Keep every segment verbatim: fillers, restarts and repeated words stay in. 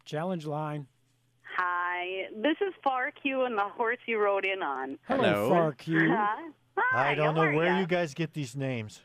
Challenge line. Hi, this is Far Q and the horse you rode in on. Hello, Hello. Far Q. Huh? Hi, I don't how know are where ya? you guys get these names.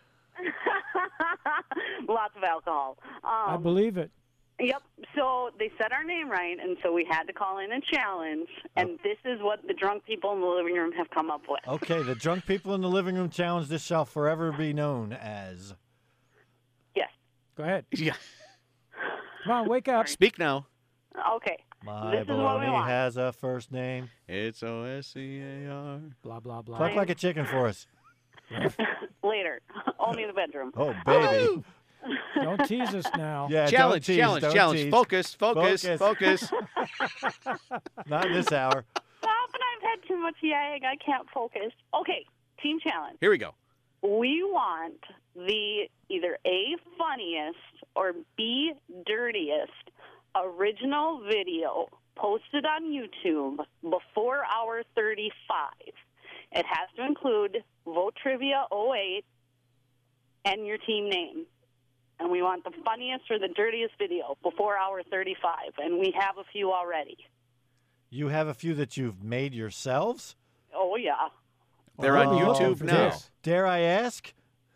Lots of alcohol. Um, I believe it. Yep. So they said our name right, and so we had to call in a challenge. And this is what the drunk people in the living room have come up with. Okay, the Drunk People in the Living Room Challenge. This shall forever be known as. Yes. Go ahead. Yeah. Come on, wake up. Speak now. Okay. My This is what we baloney want. has a first name. It's O S C A R. Blah, blah, blah. Cluck like a chicken for us. Later. Only in the bedroom. Oh, baby. Don't tease us now. Yeah, Challenge, don't tease, challenge, don't challenge. tease. Focus, focus, Focus. focus. Not this hour. Stop, and I've had too much yag. I can't focus. Okay. Team challenge. Here we go. We want the either A, funniest, or B, dirtiest original video posted on YouTube before hour thirty-five. It has to include Vote Trivia oh eight and your team name. And we want the funniest or the dirtiest video before hour thirty-five. And we have a few already. You have a few that you've made yourselves? Oh, yeah. They're Well, on we're hoping YouTube for now. this. Dare I ask?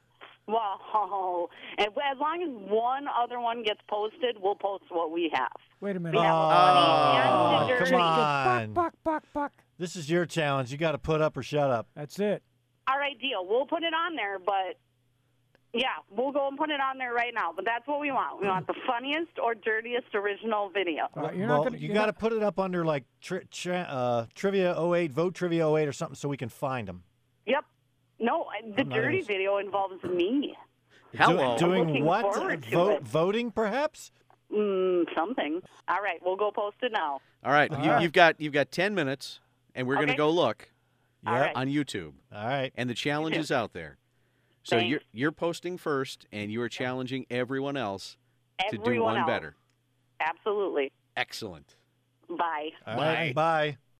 Well, and as long as one other one gets posted, we'll post what we have. Wait a minute. We have Oh, a funny and a come dirty. on. Buck, buck, buck. This is your challenge. You got to put up or shut up. That's it. All right, deal. We'll put it on there, but yeah, we'll go and put it on there right now. But that's what we want. We want the funniest or dirtiest original video. All right, you're well, not gonna, you you're got to not- put it up under like tri- tri- uh, Trivia oh eight, Vote Trivia oh eight or something so we can find them. Yep. No, the I'm not dirty even- video involves me. Hello. Do- doing Looking what? forward to Vote, it. voting, perhaps? Mm, something. All right, we'll go post it now. All right, All you, right. you've got you've got ten minutes, and we're going to Okay. go look All Yep. right. on YouTube, All right. and the challenge is out there. So Thanks. you're you're posting first, and you are challenging everyone else to do Everyone one else. better. Absolutely. Excellent. Bye. All right. Bye. Bye.